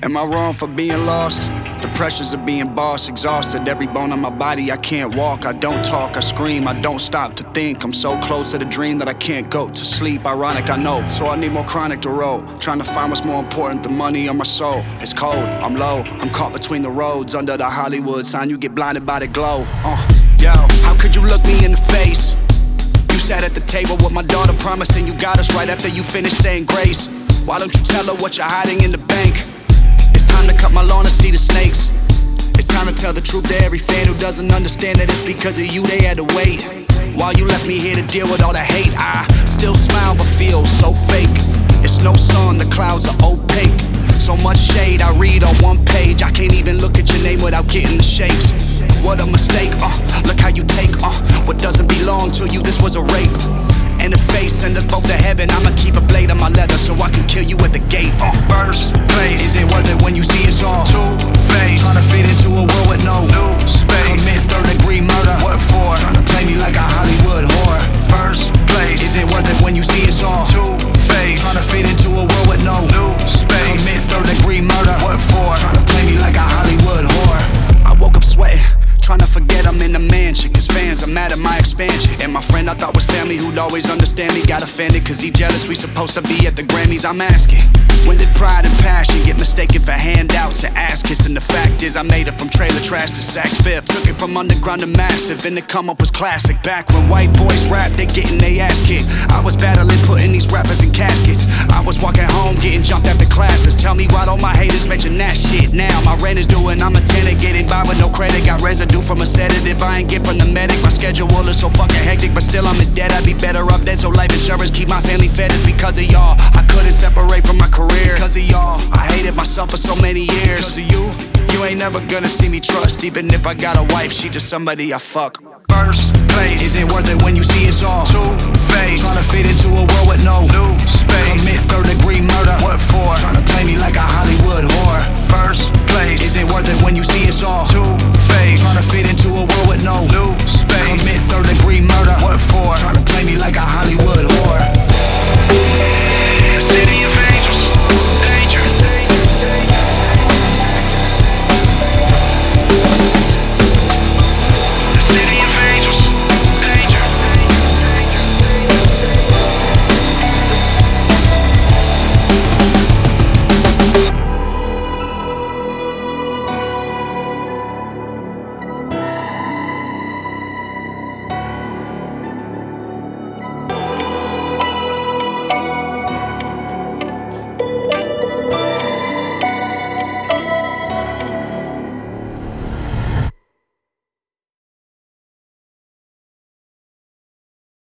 Am I wrong for being lost? The pressures of being boss, exhausted. Every bone on my body, I can't walk, I don't talk, I scream, I don't stop to think. I'm so close to the dream that I can't go to sleep. Ironic, I know, so I need more chronic to roll. Trying to find what's more important than money or my soul. It's cold, I'm low, I'm caught between the roads. Under the Hollywood sign, you get blinded by the glow. Yo, how could you look me in the face? You sat at the table with my daughter, promising you got us right after you finished saying grace. Why don't you tell her what you're hiding in the bank? It's time to cut my lawn and see the snakes. It's time to tell the truth to every fan who doesn't understand that it's because of you they had to wait. While you left me here to deal with all the hate, I still smile but feel so fake. It's no sun, the clouds are opaque. So much shade I read on one page. I can't even look at your name without getting the shakes. What a mistake, look how you take, what doesn't belong to you, this was a rape. And the face send us both to heaven. I'ma keep a blade on my leather so I can kill you at the gate. First place, is it worth it when you see us all two-faced? Trying to fit into a world with no new space. Commit third-degree murder, what for? Trying to play me like a Hollywood whore. First place, is it worth it when you see us all two-faced? Trying to fit into a world with no new space. Commit third-degree murder, what for? Trying to play me like a Hollywood whore. I woke up sweating, trying to forget I'm in the mansion, cause fans are mad at my expansion. And my friend I thought was family who'd always understand me got offended cause he jealous we supposed to be at the Grammys. I'm asking, when did pride and passion get mistaken for handouts and ass kissing? The fact is I made it from trailer trash to Saks Fifth. Took it from underground to massive and the come up was classic. Back when white boys rap, they getting they ass kicked. I was battling putting these rappers in caskets. I was walking home getting jumped after classes. Tell me why don't my haters mention that shit now? My rent is due and I'm a tenant getting by with no credit. Got residue from a sedative I ain't get from the medic. My schedule is so fucking hectic, but still I'm in debt. I'd be better off dead, so life insurance keep my family fed. It's because of y'all I couldn't separate from my career. Cause of y'all I hated myself for so many years. Cause of you ain't never gonna see me trust. Even if I got a wife, she just somebody I fuck. First place, is it worth it when you see us all two-faced? Trying to fit into a world with no new